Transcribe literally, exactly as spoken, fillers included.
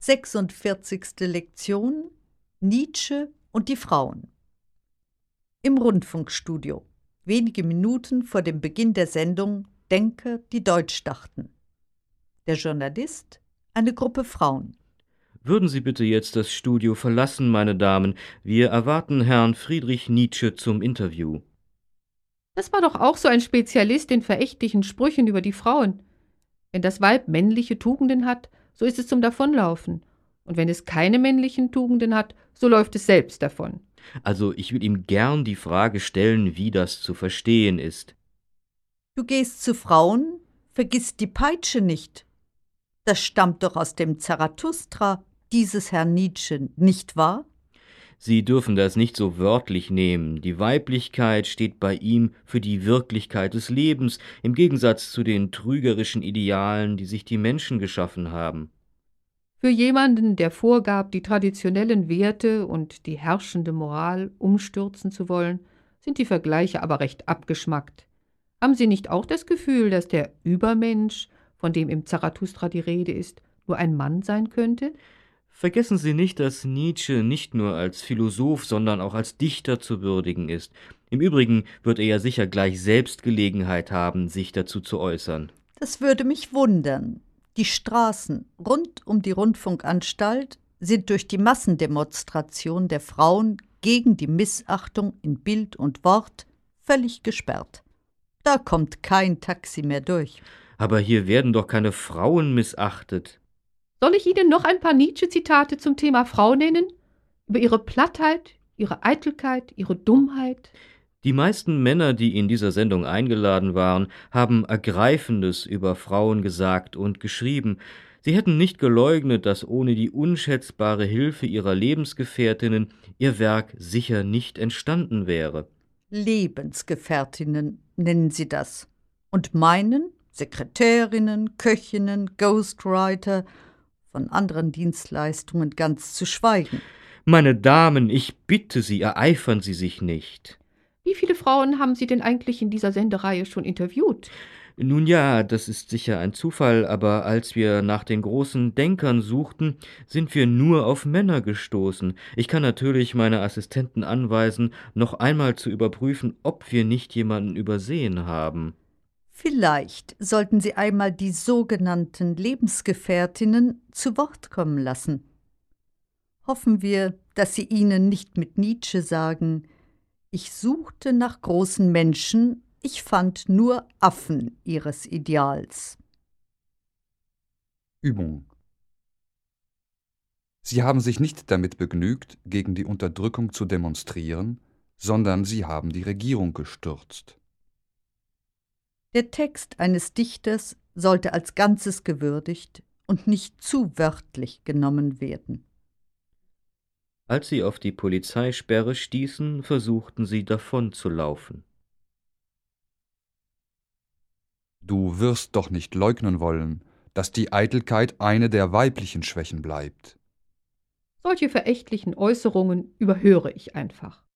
sechsundvierzigste Lektion Nietzsche und die Frauen. Im Rundfunkstudio, wenige Minuten vor dem Beginn der Sendung Denker, die Deutsch dachten. Der Journalist, eine Gruppe Frauen. Würden Sie bitte jetzt das Studio verlassen, meine Damen? Wir erwarten Herrn Friedrich Nietzsche zum Interview. Das war doch auch so ein Spezialist in verächtlichen Sprüchen über die Frauen. Wenn das Weib männliche Tugenden hat, so ist es zum Davonlaufen. Und wenn es keine männlichen Tugenden hat, so läuft es selbst davon. Also ich will ihm gern die Frage stellen, wie das zu verstehen ist. Du gehst zu Frauen, vergiss die Peitsche nicht. Das stammt doch aus dem Zarathustra, dieses Herrn Nietzsche, nicht wahr? Sie dürfen das nicht so wörtlich nehmen. Die Weiblichkeit steht bei ihm für die Wirklichkeit des Lebens, im Gegensatz zu den trügerischen Idealen, die sich die Menschen geschaffen haben. Für jemanden, der vorgab, die traditionellen Werte und die herrschende Moral umstürzen zu wollen, sind die Vergleiche aber recht abgeschmackt. Haben Sie nicht auch das Gefühl, dass der Übermensch, von dem im Zarathustra die Rede ist, nur ein Mann sein könnte? Vergessen Sie nicht, dass Nietzsche nicht nur als Philosoph, sondern auch als Dichter zu würdigen ist. Im Übrigen wird er ja sicher gleich selbst Gelegenheit haben, sich dazu zu äußern. Das würde mich wundern. Die Straßen rund um die Rundfunkanstalt sind durch die Massendemonstration der Frauen gegen die Missachtung in Bild und Wort völlig gesperrt. Da kommt kein Taxi mehr durch. Aber hier werden doch keine Frauen missachtet. Soll ich Ihnen noch ein paar Nietzsche-Zitate zum Thema Frau nennen? Über ihre Plattheit, ihre Eitelkeit, ihre Dummheit? Die meisten Männer, die in dieser Sendung eingeladen waren, haben Ergreifendes über Frauen gesagt und geschrieben. Sie hätten nicht geleugnet, dass ohne die unschätzbare Hilfe ihrer Lebensgefährtinnen ihr Werk sicher nicht entstanden wäre. Lebensgefährtinnen nennen sie das. Und meinen Sekretärinnen, Köchinnen, Ghostwriter, von anderen Dienstleistungen ganz zu schweigen. Meine Damen, ich bitte Sie, ereifern Sie sich nicht. Wie viele Frauen haben Sie denn eigentlich in dieser Sendereihe schon interviewt? Nun ja, das ist sicher ein Zufall, aber als wir nach den großen Denkern suchten, sind wir nur auf Männer gestoßen. Ich kann natürlich meine Assistenten anweisen, noch einmal zu überprüfen, ob wir nicht jemanden übersehen haben. Vielleicht sollten Sie einmal die sogenannten Lebensgefährtinnen zu Wort kommen lassen. Hoffen wir, dass Sie ihnen nicht mit Nietzsche sagen: Ich suchte nach großen Menschen, ich fand nur Affen ihres Ideals. Übung. Sie haben sich nicht damit begnügt, gegen die Unterdrückung zu demonstrieren, sondern Sie haben die Regierung gestürzt. Der Text eines Dichters sollte als Ganzes gewürdigt und nicht zu wörtlich genommen werden. Als sie auf die Polizeisperre stießen, versuchten sie davonzulaufen. Du wirst doch nicht leugnen wollen, dass die Eitelkeit eine der weiblichen Schwächen bleibt. Solche verächtlichen Äußerungen überhöre ich einfach.